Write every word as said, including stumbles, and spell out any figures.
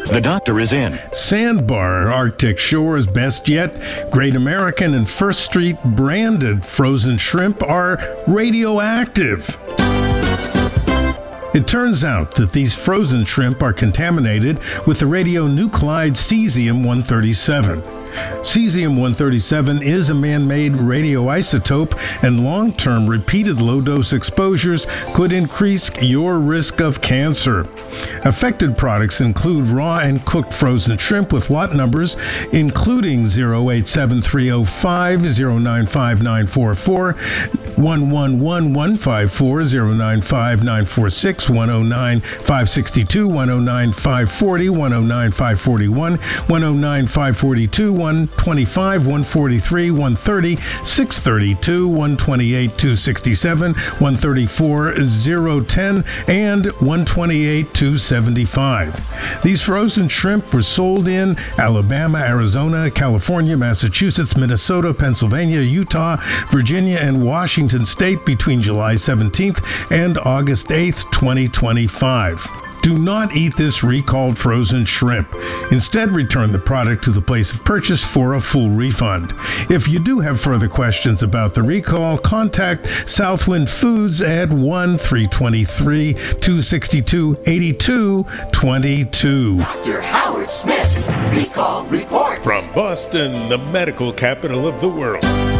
The doctor is in. Sandbar, Arctic Shores, Best Yet, Great American, and First Street branded frozen shrimp are radioactive. It turns out that these frozen shrimp are contaminated with the radionuclide cesium one thirty-seven. Cesium one thirty-seven is a man-made radioisotope, and long-term repeated low-dose exposures could increase your risk of cancer. Affected products include raw and cooked frozen shrimp with lot numbers including zero eight seven three zero five, zero nine five nine four four, one one one one five four, zero nine five nine four six, one zero nine five six two, one zero nine five four zero, one zero nine five four one, one zero nine five four two, one twenty-five, one forty-three, one thirty, six thirty-two, one twenty-eight, two sixty-seven, one thirty-four, zero ten, and one twenty-eight, two seventy-five. These frozen shrimp were sold in Alabama, Arizona, California, Massachusetts, Minnesota, Pennsylvania, Utah, Virginia, and Washington State between July seventeenth and August eighth, twenty twenty-five. Do not eat this recalled frozen shrimp. Instead, return the product to the place of purchase for a full refund. If you do have further questions about the recall, contact Southwind Foods at one three two three, two six two, eight two two two. Doctor Howard Smith, Recall Report. From Boston, the medical capital of the world.